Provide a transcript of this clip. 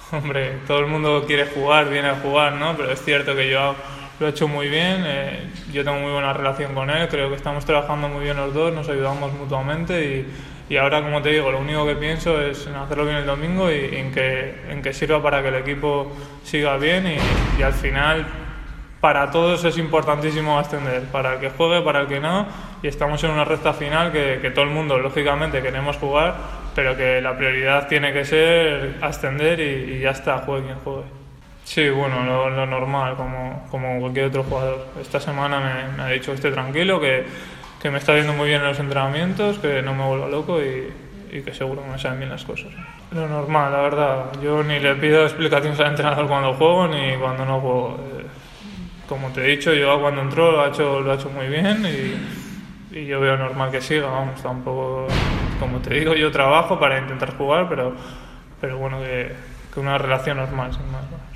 Hombre, todo el mundo quiere jugar, viene a jugar, ¿no? Pero es cierto que yo lo he hecho muy bien, yo tengo muy buena relación con él, creo que estamos trabajando muy bien los dos, nos ayudamos mutuamente y ahora, como te digo, lo único que pienso es en hacerlo bien el domingo y en que sirva para que el equipo siga bien y al final para todos es importantísimo ascender, para el que juegue, para el que no, y estamos en una recta final que todo el mundo, lógicamente, queremos jugar, pero que la prioridad tiene que ser ascender y ya está, juegue quien juegue. Sí, bueno, lo normal, como cualquier otro jugador. Esta semana me ha dicho que esté tranquilo, que me está viendo muy bien en los entrenamientos, que no me vuelva loco y que seguro que me salen bien las cosas. Lo normal, la verdad. Yo ni le pido explicaciones al entrenador cuando juego ni cuando no juego. Como te he dicho, yo cuando entró lo ha hecho muy bien y yo veo normal que siga, vamos, tampoco, como te digo, yo trabajo para intentar jugar, pero bueno, que una relación normal, sin más.